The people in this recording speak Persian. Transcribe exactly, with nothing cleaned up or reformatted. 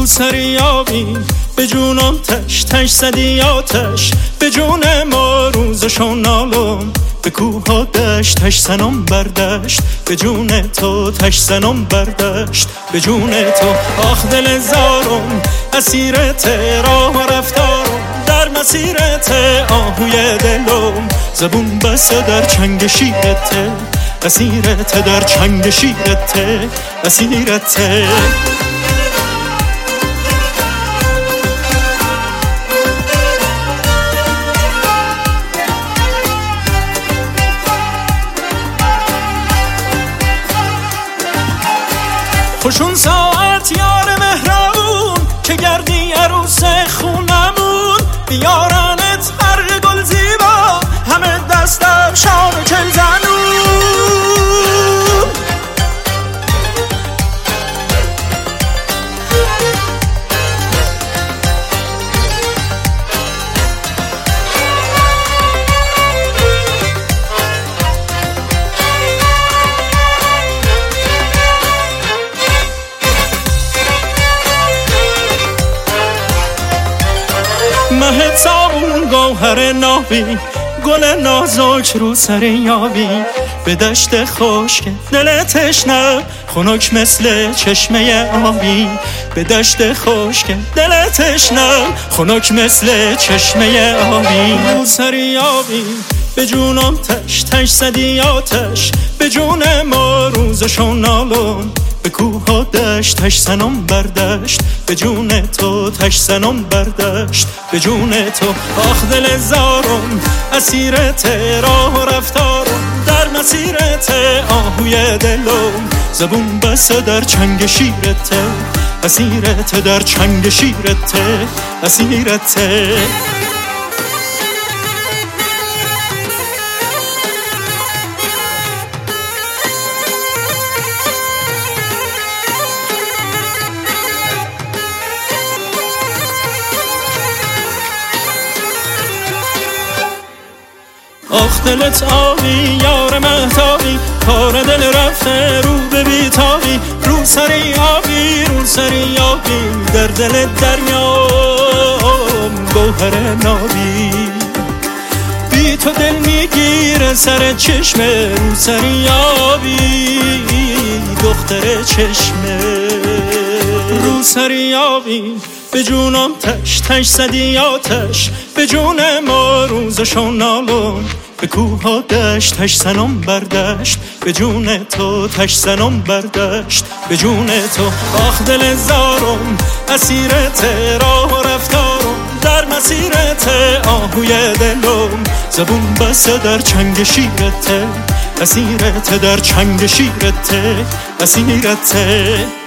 رو سری آبی به جونم تش تش زدی آتش به جون ما روزشون نالم به کوه ها دشت تش زنم بردشت به جون تو تش زنم بردشت به جون تو آخ دل زارم اسیرت راه و رفتارم در مسیرت آهوی دلم زبون بسته در چنگ شیرت اسیرت در چنگ شیرت اسیرت خوشون ساعت یار مهربون که گردی عروس خونمون بیارنت هر گل زیبا همه دستم شام چل زنون مه تابون گوهر نابی گل نازک رو سر یابی به دشت خشک دل تشنه خنک مثل چشمه آبی به دشت خشک دل تشنه خنک مثل چشمه آبی رو سر یابی به جونم تش تش زدی آتش به جون ما روزشون نالم به کوه ها دشت تش زنم بردشت به جون تو تش زنم بردشت به جون تو آخ دل زارم اسیرت راه و رفتارم در مسیرت آهوی دلم زبون بسته در چنگ شیرت اسیرت در چنگ شیرت اسیرت آخ دلت آبی یار مهتابی کار دل رفته رو به بیتابی رو سری آبی رو سری آبی در دل دریام گوهر نابی بی تو دل میگیره سر چشمه رو سری آبی دختر چشمه رو سری آبی به جونم تش تش زدی آتش به جون ما روزشون نالم به کوه ها دشت تش زنم بردشت به جون تو تش زنم بردشت به جون تو آخ دل زارم اسیرت راه و رفتارم در مسیرت آهوی دلم زبون بسته در چنگ شیرت اسیرت در چنگ شیرت اسیرت